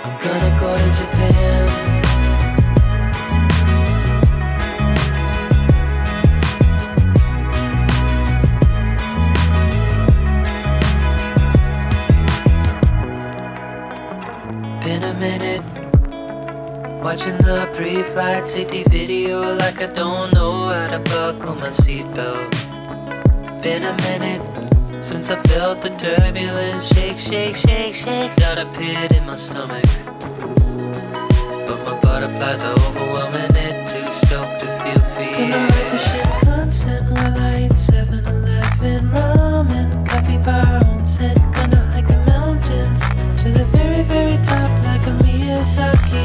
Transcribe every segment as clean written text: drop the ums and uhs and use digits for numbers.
I'm gonna go to Japan. Been a minute, watching the pre-flight safety video like I don't know how to buckle my seatbelt. Been a minute since I felt the turbulence shake, shake, shake, shake. Got a pit in my stomach, but my butterflies are overwhelming it. Too stoked to feel free. Gonna ride the Shinkansen while I eat 7-Eleven ramen, capybara onsen. Gonna hike a mountain to the very, very top like a Miyazaki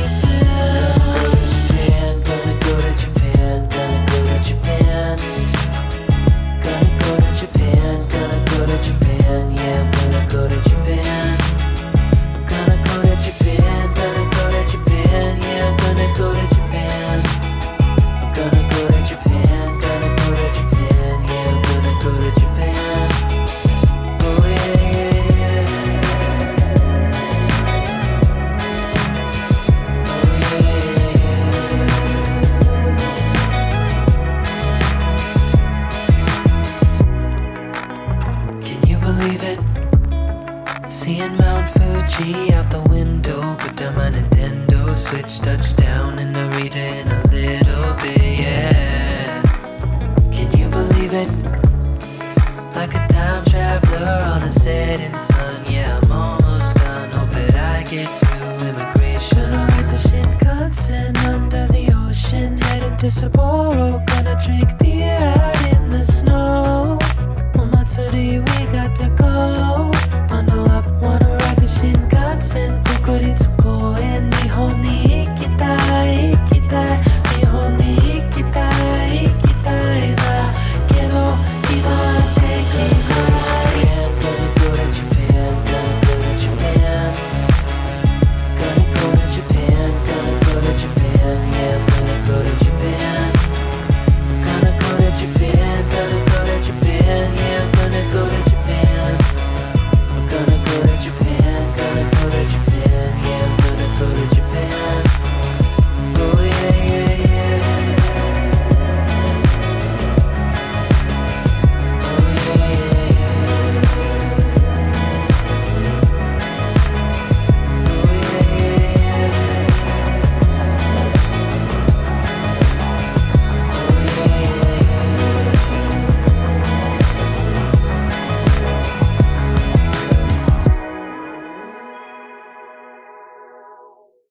film. Gonna go to Japan, gonna go to Japan. Gonna go to Japan, gonna go to Japan, yeah, I'm gonna go to Japan. Gonna go to Japan, gonna go to Japan, yeah, I'm gonna go to Japan. I'm gonna go to Japan, gonna go to Japan, yeah, I'm gonna go to Japan. Oh yeah, yeah, yeah. Oh yeah, yeah. Can you believe it? Seeing Mount Fuji out the window, put down my Nintendo Switch, touchdown and I read it in a little bit, yeah. Can you believe it? Like a time traveler on a setting sun, yeah, I'm almost done. Hope that I get through immigration. Gonna ride the Shinkansen under the ocean, heading to Sapporo.